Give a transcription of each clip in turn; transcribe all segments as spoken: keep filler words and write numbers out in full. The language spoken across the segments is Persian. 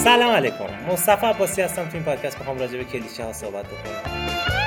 سلام علیکم، مصطفی عباسی هستم. تو این پادکست میخوام راجع به کلیشه ها صحبت بکنم.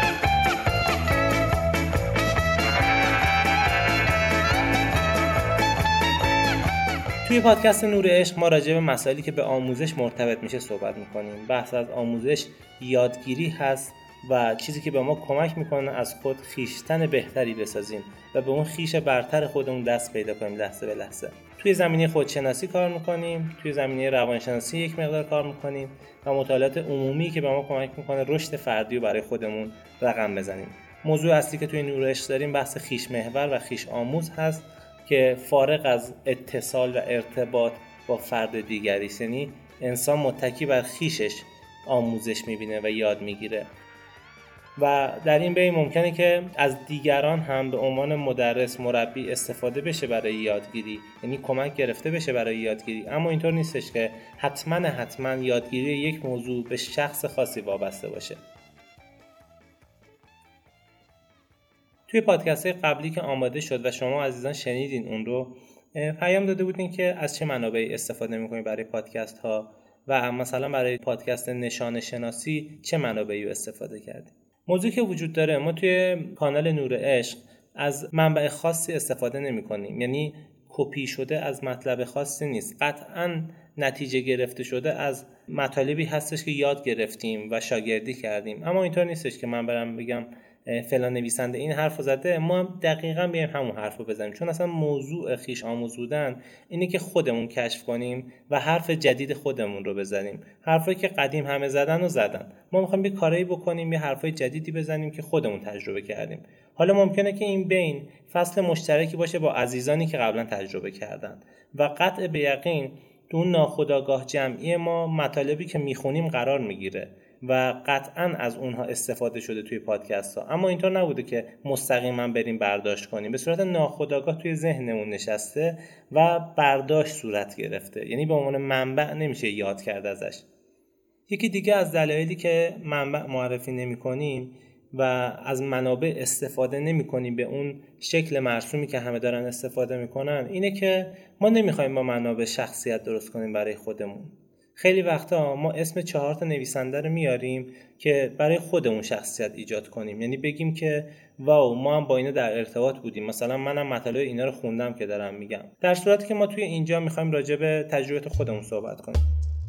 توی پادکست نور عشق ما راجع به مسائلی که به آموزش مرتبط میشه صحبت میکنیم. بحث از آموزش یادگیری هست و چیزی که به ما کمک میکنه از خود خویشتن بهتری بسازیم و به اون خویش برتر خودمون دست پیدا کنیم لحظه به لحظه. توی زمینه خودشناسی کار میکنیم، توی زمینه روانشناسی یک مقدار کار میکنیم و مطالعات عمومی که به ما کمک میکنه رشد فردی رو برای خودمون رقم بزنیم. موضوع اصلی که توی نور عشق داریم بحث خویش محور و خویش آموز هست که فارغ از اتصال و ارتباط با فرد دیگری است. یعنی انسان متکی بر خویشش آموزش میبینه و یاد میگیره و در این بین ممکنه که از دیگران هم به عنوان مدرس، مربی استفاده بشه برای یادگیری، یعنی کمک گرفته بشه برای یادگیری، اما اینطور نیستش که حتما حتما یادگیری یک موضوع به شخص خاصی وابسته باشه. توی پادکست‌های قبلی که آماده شد و شما عزیزان شنیدین اون رو، پیام داده بودین که از چه منابعی استفاده می‌کنید برای پادکست ها و مثلا برای پادکست نشان شناسی چه منابعی رو استفاده کردید. موضوعی که وجود داره، ما توی کانال نور عشق از منبع خاصی استفاده نمی‌کنیم، یعنی کپی شده از مطلب خاصی نیست، قطعاً نتیجه گرفته شده از مطالبی هستش که یاد گرفتیم و شاگردی کردیم. اما اینطور نیستش که من برم بگم فلان نویسنده این حرفو زده، ما دقیقاً بیایم همون حرفو بزنیم، چون اصلا موضوع خویش آموز بودن اینه که خودمون کشف کنیم و حرف جدید خودمون رو بزنیم. حرفایی که قدیم همه زدن و زدن، ما می‌خوایم یه کاری بکنیم، یه حرفای جدیدی بزنیم که خودمون تجربه کردیم. حالا ممکنه که این بین فصل مشترکی باشه با عزیزانی که قبلا تجربه کردن و قطع به یقین تو ناخودآگاه جمعی ما مطالبی که میخونیم قرار میگیره و قطعاً از اونها استفاده شده توی پادکست ها، اما اینطور نبوده که مستقیما بریم برداشت کنیم، به صورت ناخودآگاه توی ذهنمون نشسته و برداشت صورت گرفته، یعنی به عنوان منبع نمیشه یاد کرد ازش. یکی دیگه از دلایلی که منبع معرفی نمی کنیم و از منابع استفاده نمی کنیم به اون شکل مرسومی که همه دارن استفاده میکنن اینه که ما نمیخوایم با منابع شخصیت درست کنیم برای خودمون. خیلی وقتا ما اسم چهار تا نویسنده رو میاریم که برای خودمون شخصیت ایجاد کنیم، یعنی بگیم که واو ما هم با اینا در ارتباط بودیم، مثلا منم مطالب اینا رو خوندم که دارم میگم، در صورتی که ما توی اینجا میخوایم راجع به تجربه خودمون صحبت کنیم.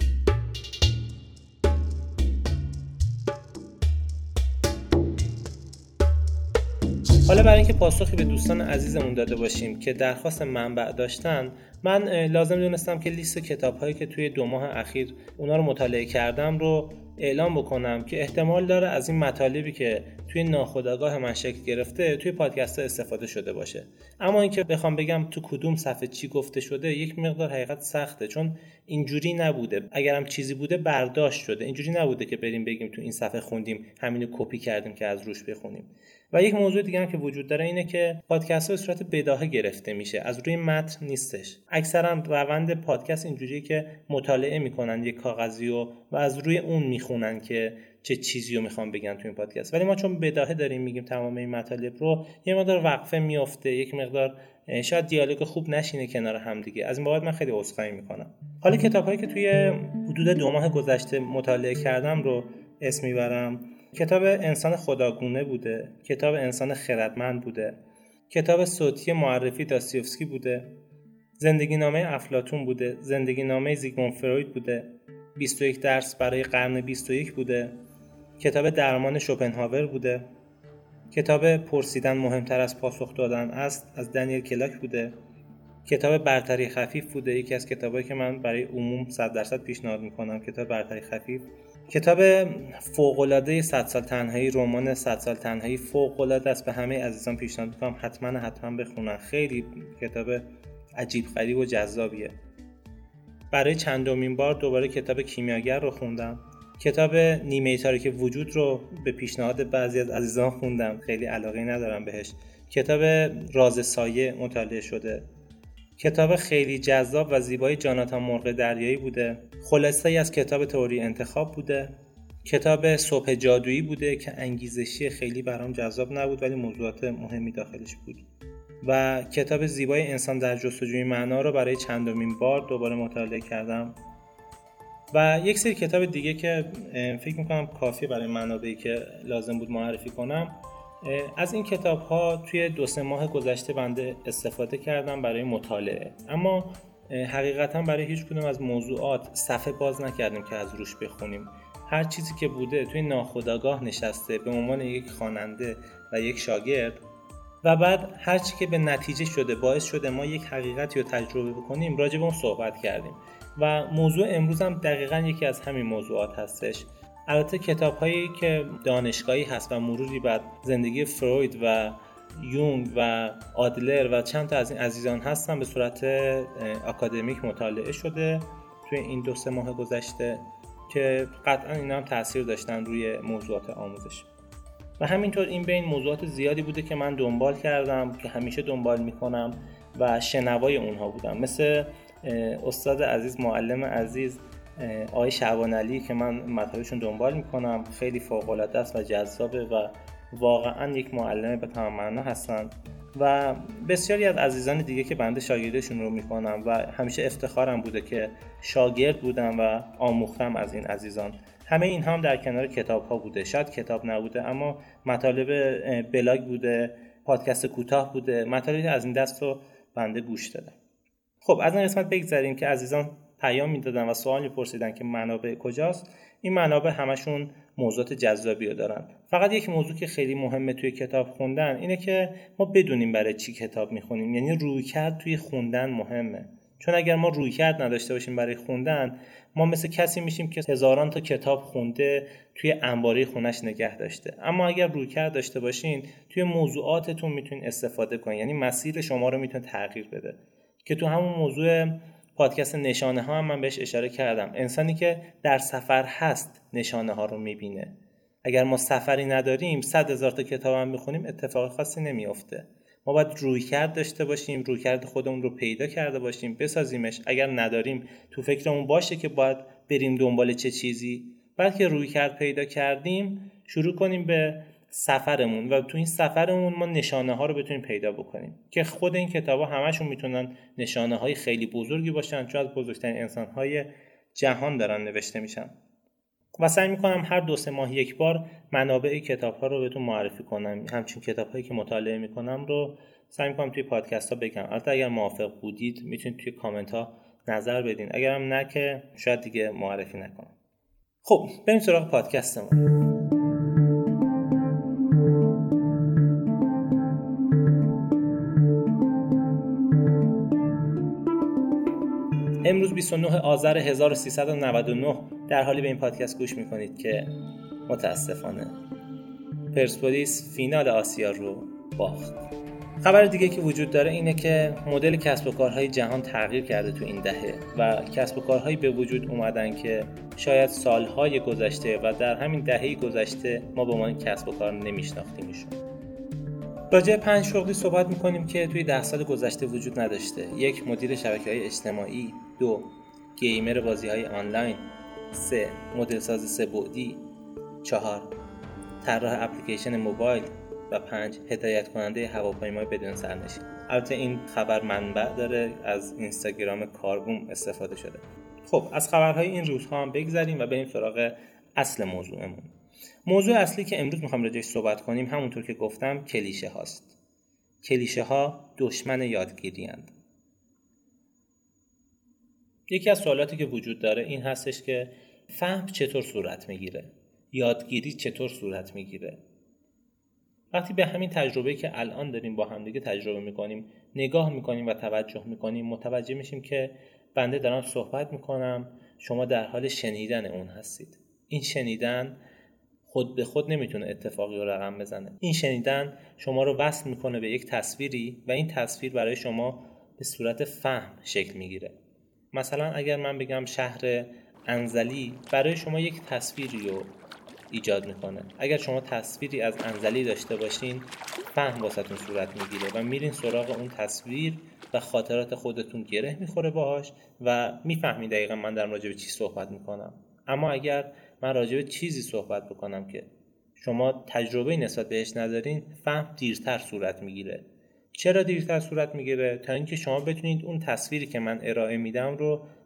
حالا برای اینکه پاسخی به دوستان عزیزمون داده باشیم که درخواست منبع داشتن، من لازم دونستم که لیست کتاب‌هایی که توی دو ماه اخیر اونا رو مطالعه کردم رو اعلام بکنم که احتمال داره از این مطالبی که توی ناخودآگاه من شکل گرفته توی پادکست‌ها استفاده شده باشه. اما اینکه بخوام بگم تو کدوم صفحه چی گفته شده یک مقدار حقیقت سخته، چون اینجوری نبوده. اگرم چیزی بوده برداشت شده، اینجوری نبوده که بریم بگیم تو این صفحه خوندیم همینو کپی کردیم که از روش بخونیم. و یک موضوع دیگه هم که وجود داره اینه که پادکست ها به صورت بداهه گرفته میشه، از روی متن نیستش. اکثرا روند پادکست اینجوریه که مطالعه میکنن یک کاغذی و و از روی اون میخونن که چه چیزی رو میخوام بگن تو این پادکست، ولی ما چون بداهه داریم میگیم تمام این مطالب رو، یه مقدار وقفه میفته، یک مقدار شاید دیالوگ خوب نشینه کنار هم دیگه. از این بابت من خیلی عذرخواهی میکنم. حالا کتابایی که توی حدود دو ماه گذشته مطالعه کردم رو اسم میبرم. کتاب انسان خداگونه بوده، کتاب انسان خردمند بوده، کتاب صوتی معرفی داستایوفسکی بوده، زندگی نامه افلاطون بوده، زندگی نامه زیگموند فروید بوده، بیست و یک درس برای قرن بیست و یک بوده، کتاب درمان شوپنهاور بوده، کتاب پرسیدن مهمتر از پاسخ دادن است از دنیل کلاک بوده، کتاب برتری خفیف بوده، یکی از کتابایی که من برای عموم صد درصد پیشنهاد میکنم، کتاب برتری خفیف. کتاب فوق‌العاده صد سال تنهایی، رمان صد سال تنهایی فوق‌العاده است، به همه عزیزان پیشنهاد میکنم حتما حتما بخونن، خیلی کتاب عجیب غریب و جذابیه. برای چندمین بار دوباره کتاب کیمیاگر رو خوندم. کتاب نیمه تاریک وجود رو به پیشنهاد بعضی از عزیزان خوندم، خیلی علاقه ندارم بهش. کتاب راز سایه مطالعه شده. کتاب خیلی جذاب و زیبای جاناتان مرغ دریایی بوده. خلاصه‌ای از کتاب تئوری انتخاب بوده. کتاب صبح جادویی بوده که انگیزشی خیلی برام جذاب نبود ولی موضوعات مهمی داخلش بود. و کتاب زیبای انسان در جستجوی معنا رو برای چندمین بار دوباره مطالعه کردم. و یک سری کتاب دیگه که فکر میکنم کافی برای منابعی که لازم بود معرفی کنم. از این کتاب ها توی دو سه ماه گذشته بنده استفاده کردم برای مطالعه، اما حقیقتا برای هیچ کدوم از موضوعات صفحه باز نکردیم که از روش بخونیم. هر چیزی که بوده توی ناخودآگاه نشسته به عنوان یک خواننده و یک شاگرد، و بعد هر چی که به نتیجه شده باعث شده ما یک حقیقتی رو تجربه بکنیم راجع به اون صحبت کردیم و موضوع امروز هم دقیقاً یکی از همین موضوعات هستش. البته کتاب‌هایی که دانشگاهی هست و مروری بر زندگی فروید و یونگ و آدلر و چند تا از این عزیزان هستن به صورت آکادمیک مطالعه شده توی این دو سه ماه گذشته که قطعاً اینا هم تأثیر داشتن روی موضوعات آموزش. و همینطور این بین موضوعات زیادی بوده که من دنبال کردم که همیشه دنبال میکنم و شنوای اونها بودم، مثل استاد عزیز، معلم عزیز آقای شعبان علی که من مطالبشون دنبال میکنم، خیلی فوق العاده است و جذابه و واقعا یک معلم به تمام معنا هستن، و بسیاری از عزیزان دیگه که بنده شاگردشون رو میکنم و همیشه افتخارم بوده که شاگرد بودم و آموختم از این عزیزان. همه این هم در کنار کتاب ها بوده، شاید کتاب نبوده اما مطالب بلاگ بوده، پادکست کوتاه بوده، مطالبی از این دست رو بنده گوش دادم. خب از این قسمت بگذاریم که عزیزان پیام میدادن و سوال میپرسیدن که منابع کجاست. این منابع همشون موضوعات جذابی رو دارن. فقط یک موضوع که خیلی مهمه توی کتاب خوندن اینه که ما بدونیم برای چی کتاب میخونیم، یعنی رویکرد توی خوندن مهمه. چون اگر ما رویکرد نداشته باشیم برای خوندن، ما مثل کسی میشیم که هزاران تا کتاب خونده توی انباره خونش نگه داشته. اما اگر رویکرد داشته باشین توی موضوعاتتون میتونین استفاده کنین، یعنی مسیر شما رو میتونه تغییر بده. که تو همون موضوع پادکست نشانه ها هم من بهش اشاره کردم، انسانی که در سفر هست نشانه ها رو میبینه. اگر ما سفری نداریم صد هزار تا کتاب هم بخونیم اتفاق خاصی نمیافته. ما باید رویکرد داشته باشیم، رویکرد خودمون رو پیدا کرده باشیم، بسازیمش. اگر نداریم تو فکرمون باشه که باید بریم دنبال چه چیزی. بعد که رویکرد پیدا کردیم شروع کنیم به سفرمون و تو این سفرمون ما نشانه ها رو بتونیم پیدا بکنیم که خود این کتابا همشون میتونن نشانه های خیلی بزرگی باشن، چون از بزرگترین انسان های جهان دارن نوشته میشن. و سعی میکنم هر دو سه ماه یک بار منابع کتاب ها رو بهتون معرفی کنم. همچین کتاب هایی که مطالعه میکنم رو سعی میکنم توی پادکست ها بگم. البته اگر موافق بودید میتونید توی کامنت ها نظر بدین، اگرم نه که شاید دیگه معرفی نکنم. خب بریم سراغ پادکستمون. امروز بیست و نه آذر هزار و سیصد و نود و نه در حالی به این پادکست گوش میکنید که متاسفانه پرسپولیس فینال آسیا رو باخت. خبر دیگه که وجود داره اینه که مدل کسب و کارهای جهان تغییر کرده تو این دهه و کسب و کارهایی به وجود اومدن که شاید سالهای گذشته و در همین دهه گذشته ما به عنوان کسب و کار نمیشناختیمشون. راجع به پنج شغلی صحبت میکنیم که توی ده سال گذشته وجود نداشته. یک، مدیر شبکه‌های اجتماعی. دو، گیمر بازی‌های آنلاین. سه، مدل ساز سه بعدی. چهار، طراح اپلیکیشن موبایل. و پنج، هدایت کننده هواپیمای بدون سرنشین. البته این خبر منبع داره، از اینستاگرام کاربوم استفاده شده. خب از خبرهای این روزها هم بگذریم و بریم سراغ اصل موضوعمون. موضوع اصلی که امروز میخوام راجعش صحبت کنیم همونطور که گفتم کلیشه هاست. کلیشه ها دشمن یادگیری اند. یکی از سوالاتی که وجود داره این هستش که فهم چطور صورت میگیره؟ یادگیری چطور صورت میگیره؟ وقتی به همین تجربه‌ای که الان داریم با هم دیگه تجربه میکنیم نگاه میکنیم و توجه میکنیم، متوجه میشیم که بنده دارم صحبت میکنم، شما در حال شنیدن اون هستید. این شنیدن خود به خود نمیتونه اتفاقی رو رقم بزنه. این شنیدن شما رو وصل میکنه به یک تصویری و این تصویر برای شما به صورت فهم شکل میگیره. مثلا اگر من بگم شهر انزلی، برای شما یک تصویری رو ایجاد میکنه. اگر شما تصویری از انزلی داشته باشین فهم واسهتون صورت میگیره و میرین سراغ اون تصویر و خاطرات خودتون گره میخوره باهاش و میفهمید دقیقا من در راجع به چی صحبت میکنم. اما اگر من راجع به چیزی صحبت بکنم که شما تجربه نسبت بهش ندارین، فهم دیرتر صورت میگیره. چرا دیرتر صورت میگیره؟ تا اینکه شما بتونید اون تصویری که من ارائه میدم رو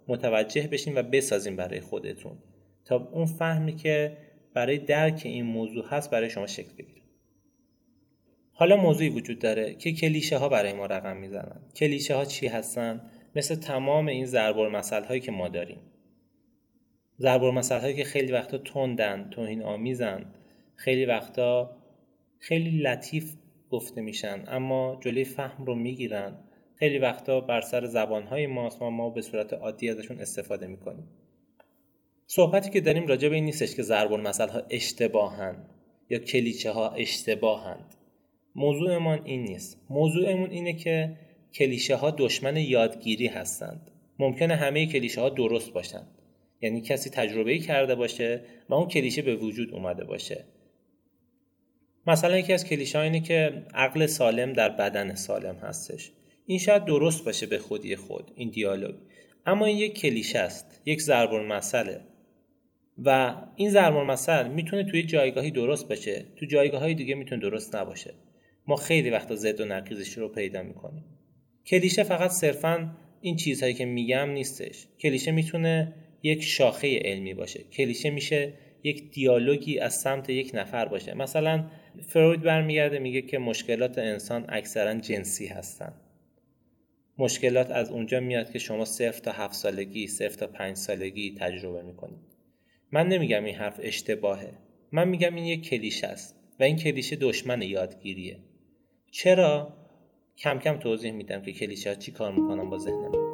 متوجه بشین و بسازین برای خودتون تا اون فهمی که برای درک این موضوع هست برای شما شکل بگیره. حالا موضوعی وجود داره که کلیشه ها برای ما رقم میزنن. کلیشه ها چی هستن؟ مثل تمام این ضرب المثل هایی که ما داریم. ضرب المثل هایی که خیلی وقتا تندن، توهین آمیزن، خیلی وقتا خیلی لطیف گفته میشن اما جلوی فهم رو میگیرن. خیلی وقتا بر سر زبان های ماست و ما به صورت عادی ازشون استفاده میکنیم. صحبتی که داریم راجع به این نیستش که ضرب المثل ها اشتباهن یا کلیشه ها اشتباهند. موضوعمون این نیست. موضوعمون اینه که کلیشه ها دشمن یادگیری هستند. ممکنه همه کلیشه ها درست باشند. یعنی کسی تجربه‌ای کرده باشه و اون کلیشه به وجود اومده باشه. مثلا یکی از کلیشه ها اینه که عقل سالم در بدن سالم هستش. این شاید درست باشه به خودی خود این دیالوگ، اما این یک کلیشه است، یک ضرب المثله و این ضرب المثل میتونه توی جایگاهی درست باشه، تو جایگاه‌های دیگه میتونه درست نباشه. ما خیلی وقتا ضد و نقیضش رو پیدا میکنیم. کلیشه فقط صرفاً این چیزهایی که میگم نیستش. کلیشه میتونه یک شاخه علمی باشه. کلیشه میشه یک دیالوگی از سمت یک نفر باشه. مثلا فروید برمیگرده میگه که مشکلات انسان اکثرا جنسی هستن. مشکلات از اونجا میاد که شما صفر تا هفت سالگی، صفر تا پنج سالگی تجربه میکنید. من نمیگم این حرف اشتباهه. من میگم این یک کلیشه است و این کلیشه دشمن یادگیریه. چرا؟ کم کم توضیح میدم که کلیشه ها چی کار میکنن با ذهن ما.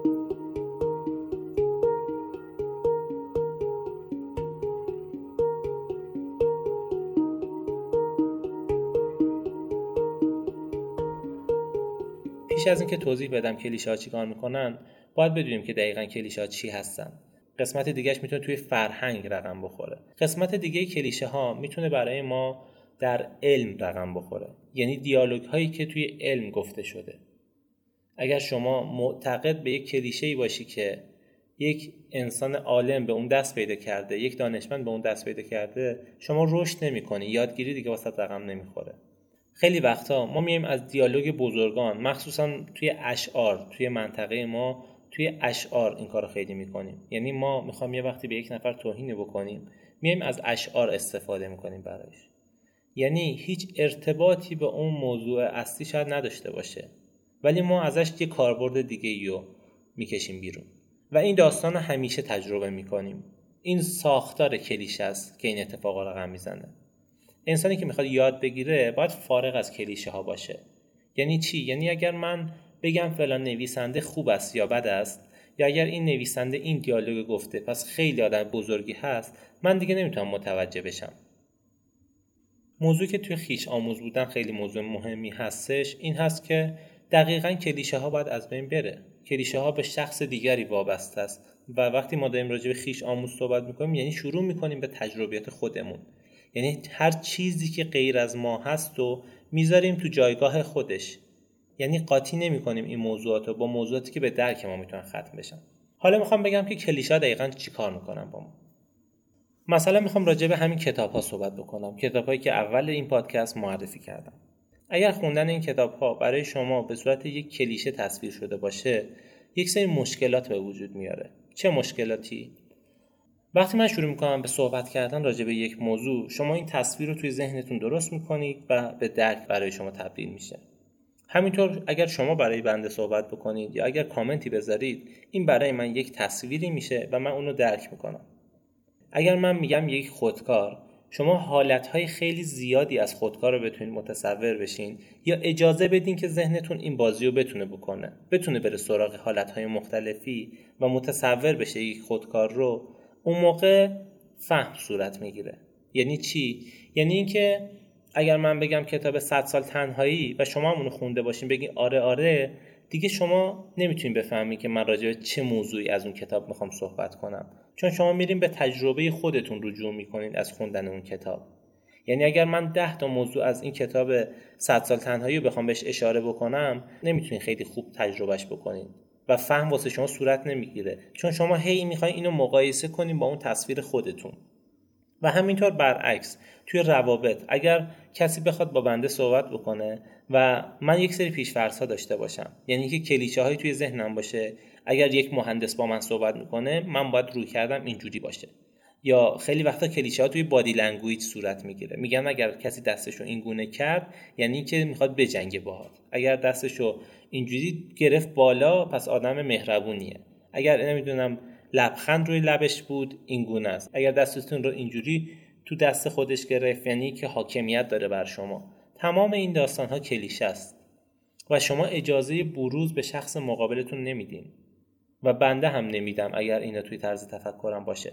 پیش از اینکه توضیح بدم کلیشه ها چی کار میکنن، باید بدونیم که دقیقاً کلیشه ها چی هستن. قسمت دیگهش میتونه توی فرهنگ رقم بخوره. قسمت دیگه کلیشه ها میتونه برای ما در علم رقم بخوره. یعنی دیالوگ هایی که توی علم گفته شده. اگر شما معتقد به یک کلیشه‌ای باشی که یک انسان عالم به اون دست پیدا کرده، یک دانشمند به اون دست پیدا کرده، شما رشد نمی‌کنی، یادگیری دیگه واسط رقم نمیخوره. خیلی وقتا ما میایم از دیالوگ بزرگان، مخصوصا توی اشعار، توی منطقه ما توی اشعار این کارو خیلی میکنیم. یعنی ما میخوایم یه وقتی به یک نفر توهین بکنیم، میایم از اشعار استفاده میکنیم برایش. یعنی هیچ ارتباطی به اون موضوع اصلی شاید نداشته باشه، ولی ما ازش یه کاربرد دیگه رو میکشیم بیرون و این داستان رو همیشه تجربه میکنیم. این ساختار کلیشه است که این اتفاقا رقم میزنه. انسانی که میخواد یاد بگیره باید فارغ از کلیشه ها باشه. یعنی چی؟ یعنی اگر من بگم فلان نویسنده خوب است یا بد است، یا اگر این نویسنده این دیالوگ گفته پس خیلی آدم بزرگی هست، من دیگه نمیتونم متوجه بشم. موضوعی که توی خویش آموز بودن خیلی موضوع مهمی هستش این هست که دقیقاً کلیشه ها باید از بین بره. کلیشه ها به شخص دیگری وابسته است و وقتی ما داریم راجع به خویش آموز صحبت میکنیم یعنی شروع میکنیم به تجربیات خودمون. یعنی هر چیزی که غیر از ما هست و میذاریم تو جایگاه خودش. یعنی قاطی نمی‌کنیم این موضوعات رو با موضوعاتی که به درک ما میتونن ختم بشن. حالا میخوام بگم که کلیشه‌ها دقیقاً چی کار میکنن با ما. مثلا میخوام راجع به همین کتاب‌ها صحبت بکنم، کتاب‌هایی که اول این پادکست معرفی کردم. اگر خوندن این کتاب‌ها برای شما به صورت یک کلیشه تصویر شده باشه، یک سری مشکلات به وجود میاره. چه مشکلاتی؟ وقتی من شروع میکنم به صحبت کردن راجع به یک موضوع، شما این تصویر رو توی ذهنتون درست میکنید و به درک برای شما تبدیل میشه. همینطور اگر شما برای بنده صحبت بکنید یا اگر کامنتی بذارید، این برای من یک تصویری میشه و من اونو درک میکنم. اگر من میگم یک خودکار، شما حالتهای خیلی زیادی از خودکار رو بتونید متصور بشین یا اجازه بدین که ذهنتون این بازی رو بتونه بکنه، بتونه بره سراغ حالتهای مختلفی و متصور بشه یک خودکار رو. اون موقع فهم صورت میگیره. یعنی چی؟ یعنی اینکه اگر من بگم کتاب صد سال تنهایی و شما همونو خونده باشین بگین آره آره، دیگه شما نمیتونین بفهمین که من راجع به چه موضوعی از اون کتاب میخوام صحبت کنم، چون شما میرین به تجربه خودتون رجوع میکنین از خوندن اون کتاب. یعنی اگر من ده تا موضوع از این کتاب صد سال تنهایی رو بخوام بهش اشاره بکنم، نمیتونین خیلی خوب تجربهش بکنین و فهم واسه شما صورت نمیگیره، چون شما هی میخواین اینو مقایسه کنین با اون تصویر خودتون. و همینطور برعکس توی روابط، اگر کسی بخواد با بنده صحبت بکنه و من یک سری پیش‌فرض‌ها داشته باشم. یعنی که کلیشه‌هایی توی ذهنم باشه، اگر یک مهندس با من صحبت میکنه من باید روی کردم اینجوری باشه. یا خیلی وقتا کلیشه‌ها توی بادی لنگویج صورت میگیره، میگن اگر کسی دستشو این گونه کرد یعنی که میخواد بجنگه باهات، اگر دستشو اینجوری گرفت بالا پس آدم مهربونیه، اگر نمیدونم لبخند روی لبش بود این گونه است، اگر دستتون رو اینجوری تو دست خودش گرفت یعنی که حاکمیت داره بر شما. تمام این داستان‌ها کلیشه است و شما اجازه بروز به شخص مقابلتون نمیدین و بنده هم نمیدم اگر اینا توی طرز تفکرم باشه.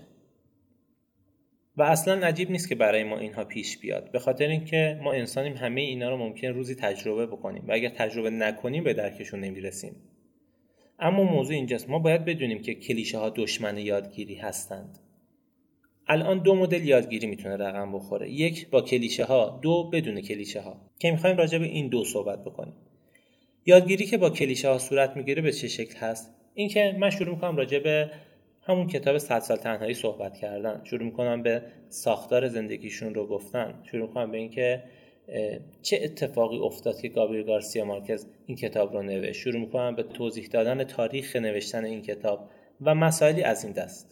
و اصلا عجیب نیست که برای ما اینها پیش بیاد، به خاطر اینکه ما انسانیم، همه اینا رو ممکن روزی تجربه بکنیم و اگر تجربه نکنیم به درکشون نمیرسیم. اما موضوع اینجاست، ما باید بدونیم که کلیشه ها دشمن یادگیری هستند. الان دو مدل یادگیری میتونه رقم بخوره، یک با کلیشه ها، دو بدون کلیشه ها، که میخوایم راجع به این دو صحبت بکنیم. یادگیری که با کلیشه ها صورت میگیره به چه شکل هست؟ این که من شروع میکنم راجع به همون کتاب صد سال تنهایی صحبت کردن، شروع میکنم به ساختار زندگیشون رو گفتن، شروع میکنم به این که چه اتفاقی افتاد که گابریل گارسیا مارکز این کتاب رو نوشت، شروع میکنم به توضیح دادن تاریخ نوشتن این کتاب و مسائلی از این دست.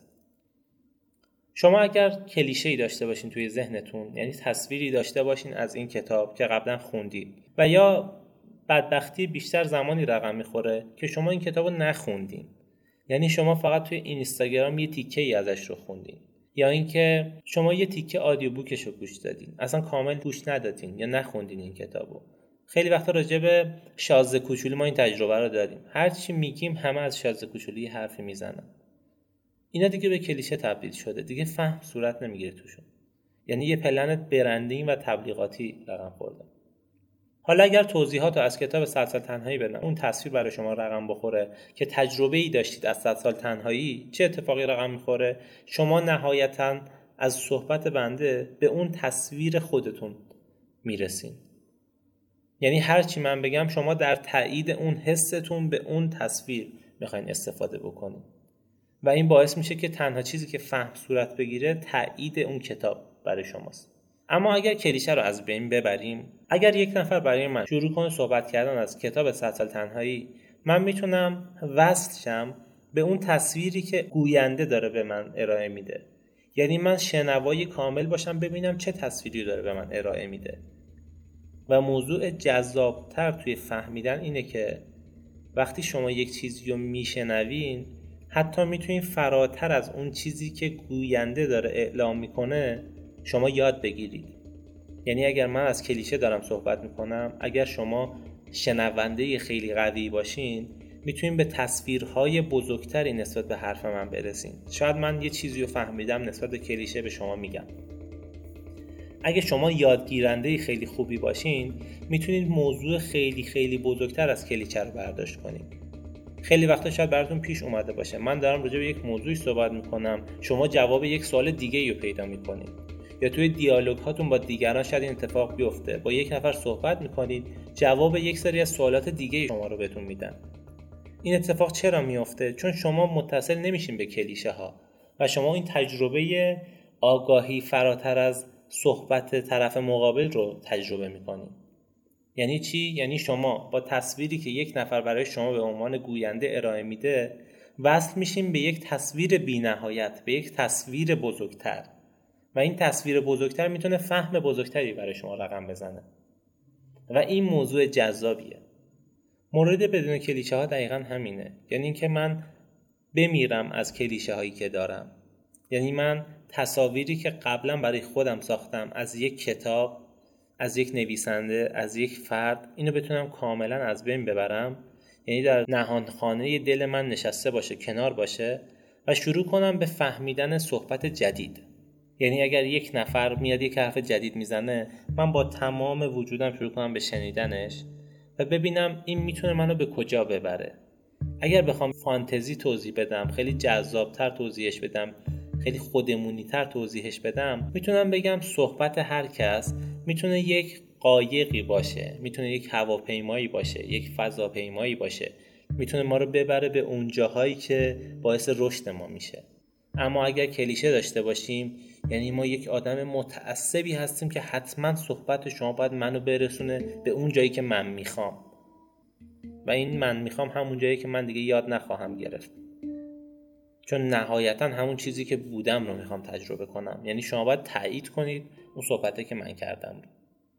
شما اگر کلیشه‌ای داشته باشین توی ذهنتون، یعنی تصویری داشته باشین از این کتاب که قبلا خوندید و یا بدبختی بیشتر زمانی رقم میخوره که شما این کتاب رو نخوندین، یعنی شما فقط توی اینستاگرام یه تیکه‌ای ازش رو خوندین، یا اینکه شما یه تیکه آدیو بوکش رو گوش دادین، اصلا کامل گوش ندادین یا نخوندین این کتابو. خیلی وقتا راجع به شازده کوچولو ما این تجربه رو داریم، هر چی میگیم همه از شازده کوچولو یه حرفی میزنن. اینا دیگه به کلیشه تبدیل شده، دیگه فهم صورت نمیگیره توشون، یعنی یه پلن برندینگ و تبلیغاتی رقم خورده. حالا اگر توضیحات از کتاب صد سال تنهایی بدم، اون تصویر برای شما رقم بخوره که تجربه‌ای داشتید از صد سال تنهایی، چه اتفاقی رقم میخوره؟ شما نهایتاً از صحبت بنده به اون تصویر خودتون میرسین. یعنی هر چی من بگم شما در تایید اون حستون به اون تصویر میخواین استفاده بکنید و این باعث میشه که تنها چیزی که فهم صورت بگیره تایید اون کتاب برای شماست. اما اگر کلیشه رو از بین ببریم، اگر یک نفر برای من شروع کنه صحبت کردن از کتاب صد سال تنهایی، من میتونم وصل شم به اون تصویری که گوینده داره به من ارائه میده، یعنی من شنوای کامل باشم ببینم چه تصویری داره به من ارائه میده. و موضوع جذابتر توی فهمیدن اینه که وقتی شما یک چیزی رو میشنوین، حتی میتونین فراتر از اون چیزی که گوینده داره اعلام میکنه شما یاد بگیرید. یعنی اگر من از کلیشه دارم صحبت میکنم، اگر شما شنونده خیلی قوی باشین میتونین به تصویرهای بزرگتری نسبت به حرف من برسین. شاید من یه چیزی رو فهمیدم نسبت به کلیشه به شما میگم. اگه شما یادگیرنده خیلی خوبی باشین میتونید موضوع خیلی خیلی بزرگتر از کلیشه رو برداشت کنید. خیلی وقتا شاید براتون پیش اومده باشه من دارم راجع به یک موضوعی صحبت میکنم، شما جواب یک سوال دیگه رو پیدا میکنید، یا توی دیالوگ هاتون با دیگران شاید این اتفاق بیفته، با یک نفر صحبت میکنید جواب یک سری از سوالات دیگه شما رو بهتون میدن. این اتفاق چرا میفته؟ چون شما متصل نمیشین به کلیشه ها و شما این تجربه آگاهی فراتر از صحبت طرف مقابل رو تجربه میکنید. یعنی چی؟ یعنی شما با تصویری که یک نفر برای شما به عنوان گوینده ارائه میده وصل میشین به یک تصویر بی‌نهایت، به یک تصویر بزرگتر و این تصویر بزرگتر میتونه فهم بزرگتری برای شما رقم بزنه و این موضوع جذابیه. مورد بدون کلیشه ها دقیقا همینه، یعنی اینکه من بمیرم از کلیشه هایی که دارم، یعنی من تصاویری که قبلا برای خودم ساختم از یک کتاب، از یک نویسنده، از یک فرد، اینو بتونم کاملا از بین ببرم، یعنی در نهانخانه دل من نشسته باشه، کنار باشه و شروع کنم به فهمیدن صحبت جدید. یعنی اگر یک نفر میاد یک حرف جدید میزنه من با تمام وجودم شروع کنم به شنیدنش و ببینم این میتونه منو به کجا ببره. اگر بخوام فانتزی توضیح بدم، خیلی جذابتر توضیحش بدم، خیلی خودمونی‌تر توضیحش بدم، میتونم بگم صحبت هر کس میتونه یک قایقی باشه، میتونه یک هواپیمایی باشه، یک فضاپیمایی باشه، میتونه ما رو ببره به اون جاهایی که باعث رشد ما میشه. اما اگر کلیشه داشته باشیم یعنی ما یک آدم متعصبی هستیم که حتما صحبت شما باید منو برسونه به اون جایی که من میخوام و این من میخوام همون جایی که من دیگه یاد نخواهم گرفت، چون نهایتا همون چیزی که بودم رو میخوام تجربه کنم. یعنی شما باید تایید کنید اون صحبتی که من کردم رو.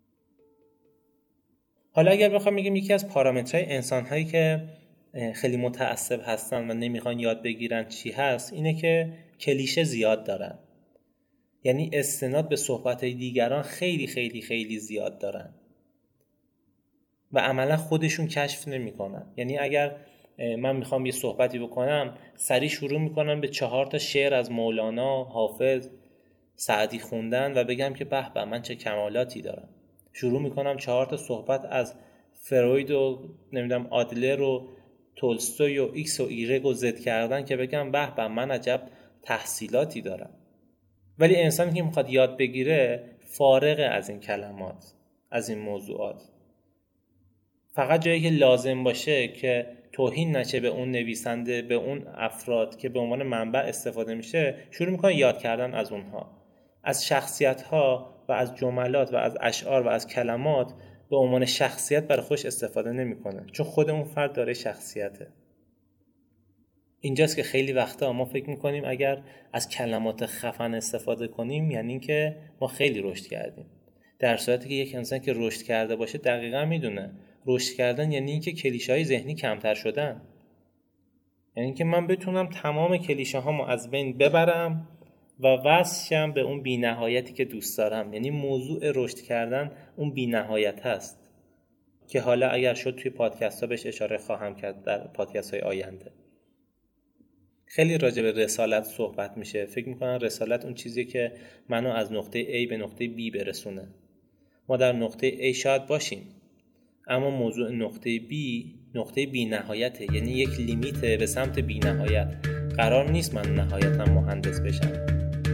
حالا اگر بخوام بگیم یکی از پارامترهای انسان‌هایی که خیلی متعصب هستن و نمیخوان یاد بگیرن چی هست، اینه که کلیشه زیاد دارن. یعنی استناد به صحبت‌های دیگران خیلی خیلی خیلی زیاد دارن و عملا خودشون کشف نمی‌کنن. یعنی اگر من میخوام یه صحبتی بکنم، سریع شروع میکنم به چهار تا شعر از مولانا، حافظ، سعدی خوندن و بگم که به به من چه کمالاتی دارم. شروع میکنم چهار تا صحبت از فروید و نمیدونم آدلر و تولستوی و ایکس و ایگرگ و زد کردن که بگم به به من عجب تحصیلاتی دارم. ولی انسانی که میخواد یاد بگیره فارغ از این کلمات، از این موضوعات، فقط جایی که لازم باشه که توهین نشه به اون نویسنده، به اون افراد که به عنوان منبع استفاده میشه، شروع میکنه یاد کردن از اونها، از شخصیت‌ها و از جملات و از اشعار و از کلمات به عنوان شخصیت برای خودش استفاده نمیکنه، چون خود اون فرد داره شخصیته. اینجاست که خیلی وقتا ما فکر میکنیم اگر از کلمات خفن استفاده کنیم یعنی اینکه ما خیلی رشد کردیم، در صورتی که یک انسان که رشد کرده باشه دقیقاً میدونه رشد کردن یعنی اینکه کلیشه‌های ذهنی کمتر شدن. یعنی اینکه من بتونم تمام کلیشه‌هامو از بین ببرم و وصل شم به اون بی‌نهایتی که دوست دارم. یعنی موضوع رشد کردن اون بی‌نهایت هست که حالا اگر شد توی پادکست‌ها بهش اشاره خواهم کرد در پادکست‌های آینده. خیلی راجع به رسالت صحبت میشه. فکر می‌کنم رسالت اون چیزیه که منو از نقطه A به نقطه B برسونه. ما در نقطه A شاید باشیم، اما موضوع نقطه B نقطه بی نهایته، یعنی یک لیمیته به سمت بی نهایت. قرار نیست من نهایتا مهندس بشم،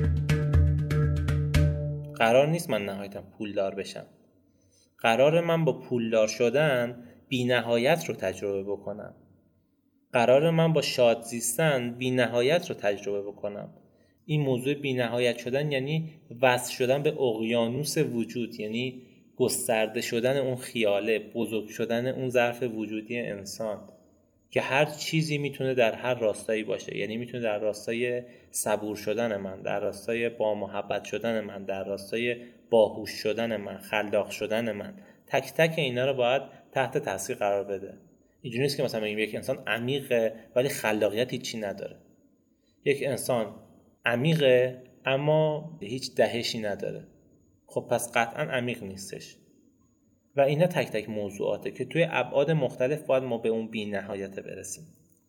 قرار نیست من نهایتا پولدار بشم، قرار من با پولدار شدن بی نهایت رو تجربه بکنم، قرار من با شاد زیستن بی نهایت رو تجربه بکنم. این موضوع بی نهایت شدن یعنی وصل شدن به اقیانوس وجود، یعنی گسترده شدن اون خیاله، بزرگ شدن اون ظرف وجودی انسان که هر چیزی میتونه در هر راستایی باشه. یعنی میتونه در راستای صبور شدن من، در راستای با محبت شدن من، در راستای باهوش شدن من، خلاق شدن من. تک تک اینا رو باید تحت تاثیر قرار بده. اینجوری نیست که مثلا بگیم یک انسان عمیقه ولی خلاقیت هیچی نداره. یک انسان عمیقه اما هیچ دهشی نداره. خب پس قطعا عمیق نیستش. و اینا تک تک موضوعاته که توی ابعاد مختلف باید ما به اون بی نهایت برسیم.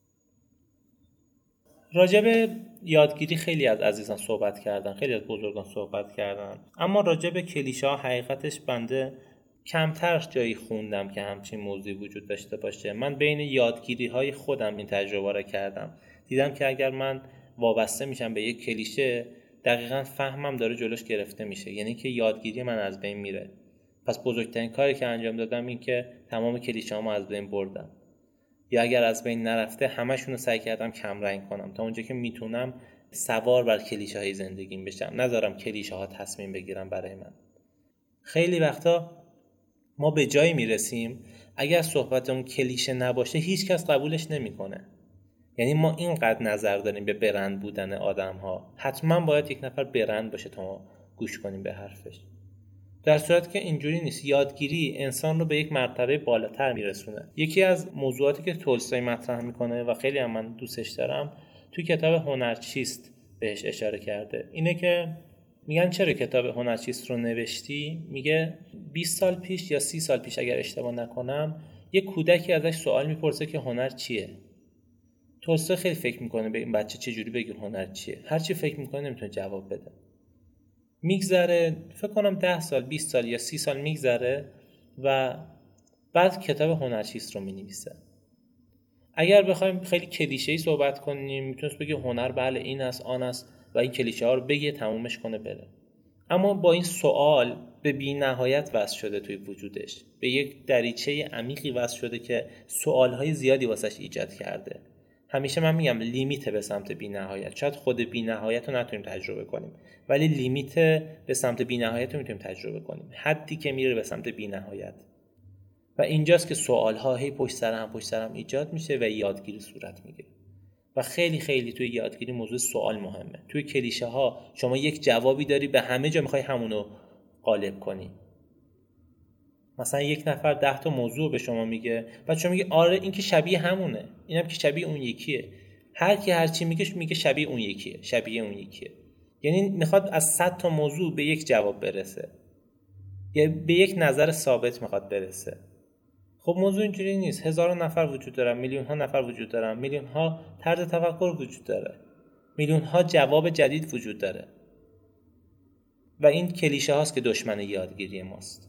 راجع به یادگیری خیلی از عزیزان صحبت کردن، خیلی از بزرگان صحبت کردن، اما راجع به کلیشه ها حقیقتش بنده کمتر جایی خوندم که همچین موضوعی وجود داشته باشه. من بین یادگیری های خودم این تجربه را کردم. دیدم که اگر من وابسته میشم به یک کلیشه، دقیقاً فهمم داره جلوش گرفته میشه، یعنی که یادگیری من از بین میره. پس بزرگترین کاری که انجام دادم این که تمام کلیشه‌هامو از بین بردم، یا اگر از بین نرفته همشون رو سعی کردم کم رنگ کنم تا اونجا که میتونم سوار بر کلیشه‌های زندگیم بشم، نذارم کلیشه‌ها تصمیم بگیرم برای من. خیلی وقتا ما به جایی میرسیم اگر صحبتمون کلیشه نباشه هیچ کس قبولش نمیکنه. یعنی ما اینقدر نظر داریم به برند بودن آدم‌ها، حتما باید یک نفر برند باشه تا ما گوش کنیم به حرفش، در صورتی که اینجوری نیست. یادگیری انسان رو به یک مرتبه بالاتر میرسونه. یکی از موضوعاتی که تولستوی مطرح میکنه و خیلی هم من دوستش دارم، توی کتاب هنر چیست بهش اشاره کرده. اینه که میگن چرا کتاب هنر چیست رو نوشتی؟ میگه بیست سال پیش یا سی سال پیش اگر اشتباه نکنم یک کودکی ازش سوال میپرسه که هنر چیه. تولستوی خیلی فکر میکنه به این بچه چجوری بگه هنر چیه. هرچی فکر میکنه نمیتونه جواب بده. میگذره فکر کنم ده سال، بیست سال یا سی سال میگذره و بعد کتاب هنر چیست رو مینویسه. اگر بخوایم خیلی کلیشه‌ای صحبت کنیم میتونست بگه هنر بله این است آن است و این کلیشه ها رو بگه تمومش کنه بره. اما با این سوال به بی نهایت وصل شده توی وجودش، به یک دریچه عمیقی وصل شده که سوالهای زیادی واسش ایجاد کرده. همیشه من میگم لیمیت به سمت بی‌نهایت. شاید خود بی‌نهایت رو نتونیم تجربه کنیم، ولی لیمیت به سمت بی‌نهایت رو میتونیم تجربه کنیم، حدی که میره به سمت بی‌نهایت. و اینجاست که سوال‌ها هی پشت سر هم پشت سر هم ایجاد میشه و یادگیری صورت میگیره. و خیلی خیلی توی یادگیری موضوع سوال مهمه. توی کلیشه ها شما یک جوابی داری، به همه جا میخوای همونو غالب کنی. مثلا یک نفر ده تا موضوع به شما میگه، بعد شما میگه آره این که شبیه همونه، اینم که شبیه اون یکیه. هر کی هر چی میگه میگه شبیه اون یکیه، شبیه اون یکیه. یعنی میخواد از صد تا موضوع به یک جواب برسه، یا به یک نظر ثابت میخواد برسه. خب موضوع اینجوری نیست. هزاران نفر وجود دارن، میلیون ها نفر وجود دارن، میلیون ها طرز تفکر وجود داره، میلیون ها جواب جدید وجود داره. و این کلیشه هاست که دشمن یادگیری ماست.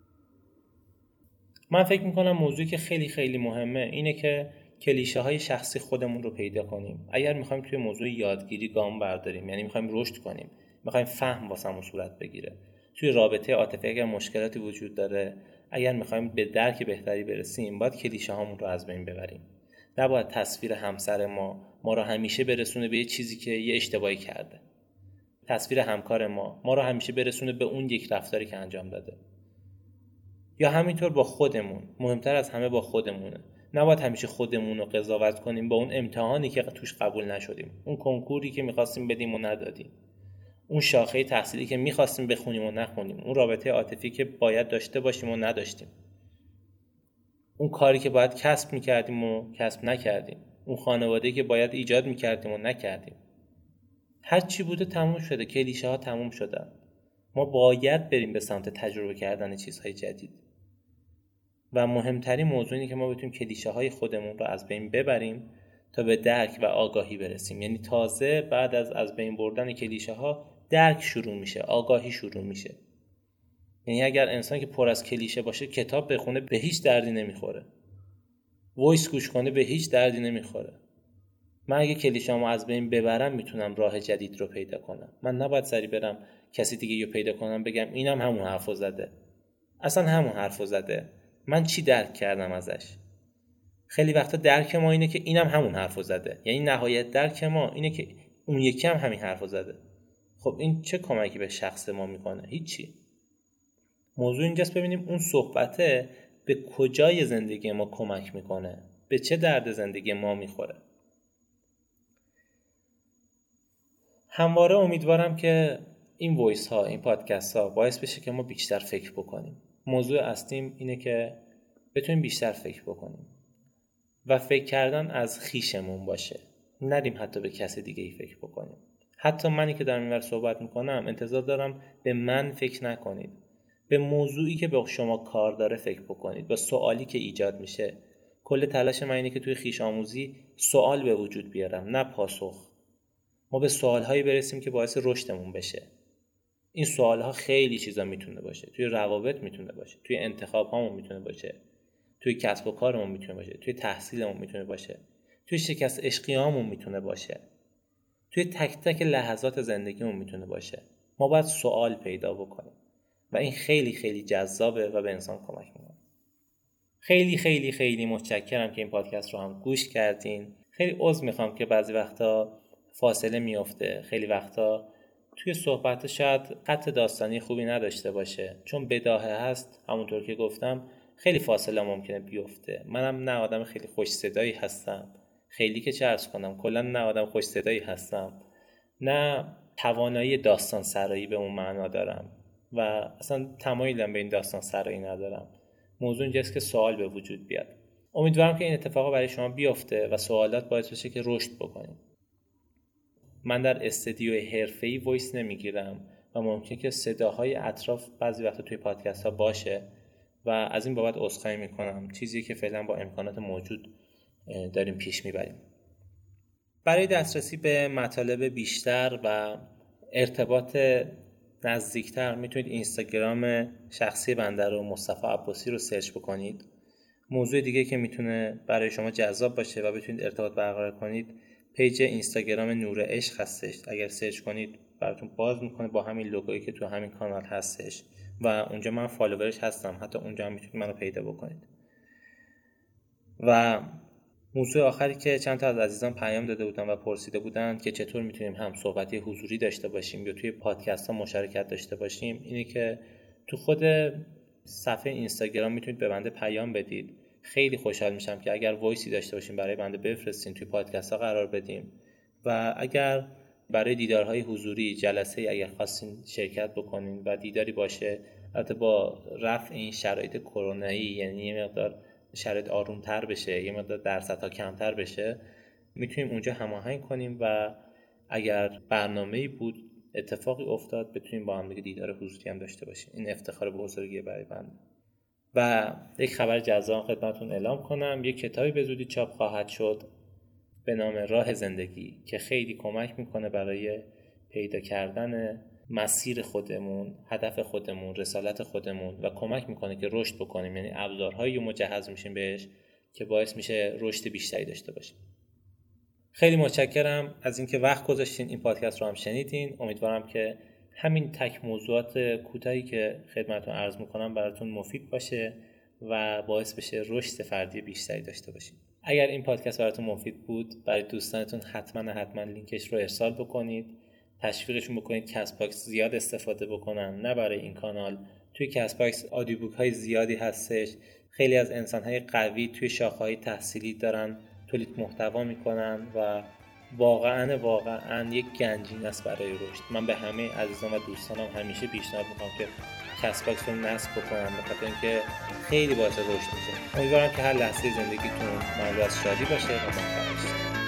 من فکر میکنم موضوعی که خیلی خیلی مهمه اینه که کلیشه های شخصی خودمون رو پیدا کنیم. اگر میخوایم توی موضوع یادگیری گام برداریم، یعنی میخوایم رشد کنیم، میخوایم فهم واسمون صورت بگیره، توی رابطه عاطفی اگر مشکلاتی وجود داره، اگر میخوایم به درک بهتری برسیم، باید کلیشه هامون رو از بین ببریم. نباید تصویر همسر ما ما رو همیشه برسونه به یه چیزی که یه اشتباهی کرده. تصویر همکار ما ما رو همیشه برسونه به اون یک رفتاری که انجام داده. یا همینطور با خودمون، مهمتر از همه با خودمونه. نباید همیشه خودمون رو قضاوت کنیم با اون امتحانی که توش قبول نشدیم، اون کنکوری که میخواستیم بدیم و ندادیم، اون شاخه تحصیلی که میخواستیم بخونیم و نخونیم، اون رابطه عاطفی که باید داشته باشیم و نداشتیم، اون کاری که باید کسب میکردیم و کسب نکردیم، اون خانواده‌ای که باید ایجاد میکردیم و نکردیم. هر چی بوده تموم شده، کلیشه ها تموم شدن. ما باید بریم به سمت تجربه کردن چیزهای جدید. و مهمترین موضوع اینه که ما بتونیم کلیشه های خودمون رو از بین ببریم تا به درک و آگاهی برسیم. یعنی تازه بعد از از بین بردن کلیشه ها درک شروع میشه، آگاهی شروع میشه. یعنی اگر انسان که پر از کلیشه باشه کتاب بخونه به هیچ دردی نمیخوره، وایس گوش کنه به هیچ دردی نمیخوره. من اگه کلیشه‌مو از بین ببرم میتونم راه جدید رو پیدا کنم. من نباید سری برم کسی دیگه رو پیدا کنم بگم اینم همون حرفو زده. اصلا همون حرفو زده. من چی درک کردم ازش؟ خیلی وقتا درک ما اینه که اینم همون حرفو زده. یعنی نهایت درک ما اینه که اون یکی هم همین حرفو زده. خب این چه کمکی به شخص ما میکنه؟ هیچی. موضوع اینجاست ببینیم اون صحبته به کجای زندگی ما کمک میکنه، به چه درد زندگی ما میخوره. همواره امیدوارم که این وایس ها، این پادکست ها باعث بشه که ما بیشتر فکر بکنیم. موضوع اصلیم اینه که بتونیم بیشتر فکر بکنیم و فکر کردن از خیشمون باشه، نریم حتی به کسی دیگه ای فکر بکنیم. حتی منی که دارم اینور صحبت میکنم انتظار دارم به من فکر نکنید، به موضوعی که به شما کار داره فکر بکنید، با سوالی که ایجاد میشه. کل تلاش من اینه که توی خویش آموزی سوال به وجود بیارم، نه پاسخ. ما به سوالهایی برسیم که باعث رشدمون بشه. این سوالها خیلی چیزا میتونه باشه، توی روابط میتونه باشه، توی انتخاب هامون میتونه باشه، توی کسب و کارمون میتونه باشه، توی تحصیلمون میتونه باشه، توی شکست عشقی هامون میتونه باشه، توی تک تک لحظات زندگیمون میتونه باشه. ما باید سوال پیدا بکنیم و این خیلی خیلی جذابه و به انسان کمک میکنه. خیلی خیلی خیلی متشکرم که این پادکست رو هم گوش کردین. خیلی عذر میخوام که بعضی وقتا فاصله میفته، خیلی وقتا توی صحبت شاید قطع داستانی خوبی نداشته باشه، چون بداهه هست. همونطور که گفتم خیلی فاصله ممکنه بیفته. منم نه آدم خیلی خوش صدایی هستم، خیلی که چه عرض کنم، کلا نه آدم خوش صدایی هستم، نه توانایی داستان سرایی به اون معنا دارم و اصلا تمایلم به این داستان سرایی ندارم. موضوع اینجاست که سوال به وجود بیاد. امیدوارم که این اتفاقا برای شما بیفته و سوالات باعث بشه که رشد بکنید. من در استدیو حرفه‌ای وایس نمیگیرم و ممکنه که صداهای اطراف بعضی وقتا توی پادکست ها باشه و از این بابت عذرخواهی میکنم. چیزی که فعلا با امکانات موجود داریم پیش میبریم. برای دسترسی به مطالب بیشتر و ارتباط نزدیکتر میتونید اینستاگرام شخصی بنده رو، مصطفی عباسی رو سرچ بکنید. موضوع دیگه که میتونه برای شما جذاب باشه و بتونید ارتباط برقرار کنید، پیج اینستاگرام نور عشق هستش. اگر سرچ کنید براتون باز میکنه با همین لوگویی که تو همین کانال هستش و اونجا من فالوورش هستم. حتی اونجا هم میتونید منو پیدا بکنید. و موضوع آخری که چند تا از عزیزان پیام داده بودن و پرسیده بودن که چطور میتونیم هم صحبتی حضوری داشته باشیم یا توی پادکست ها مشارکت داشته باشیم، اینه که تو خود صفحه اینستاگرام میتونید به بنده پیام بدید. خیلی خوشحال میشم که اگر وایسی داشته باشیم برای بنده بفرستین، توی پادکست ها قرار بدیم. و اگر برای دیدارهای حضوری جلسه اگر خواستین شرکت بکنین و دیداری باشه، البته با رفع این شرایط کرونایی، یعنی یه مقدار شرایط آرومتر بشه، یه مقدار درصدها کمتر بشه، میتونیم اونجا هماهنگ کنیم و اگر برنامه‌ای بود، اتفاقی افتاد، بتونیم با هم دیگه دیدار حضوری هم داشته باشیم. این افتخار بزرگیه برای بنده. و یک خبر جذاب خدمتتون اعلام کنم، یک کتابی به زودی چاپ خواهد شد به نام راه زندگی که خیلی کمک میکنه برای پیدا کردن مسیر خودمون، هدف خودمون، رسالت خودمون و کمک میکنه که رشد بکنیم. یعنی ابزارهایی مجهز میشیم بهش که باعث میشه رشد بیشتری داشته باشیم. خیلی متشکرم از اینکه وقت گذاشتین این پادکست رو هم شنیدین. امیدوارم که همین تک موضوعات کوتاهی که خدمتتون عرض میکنم براتون مفید باشه و باعث بشه رشد فردی بیشتری داشته باشید. اگر این پادکست براتون مفید بود، برای دوستانتون حتما حتما لینکش رو ارسال بکنید، تشویقشون بکنید کست باکس زیاد استفاده بکنن. نه برای این کانال، توی کست باکس آدیو بوک های زیادی هستش. خیلی از انسان های قوی توی شاخه‌های تحصیلی دارن تولید محتوا میکنن و واقعا واقعا یک گنجینه است برای رشد. من به همه عزیزان و دوستانم همیشه پیشنهاد میکنم که کست باکس رو نصب بکنن، به خاطر اینکه خیلی باعث رشد میشه. امیدوارم که هر لحظه زندگیتون مملو از شادی باشه و موفق باشید.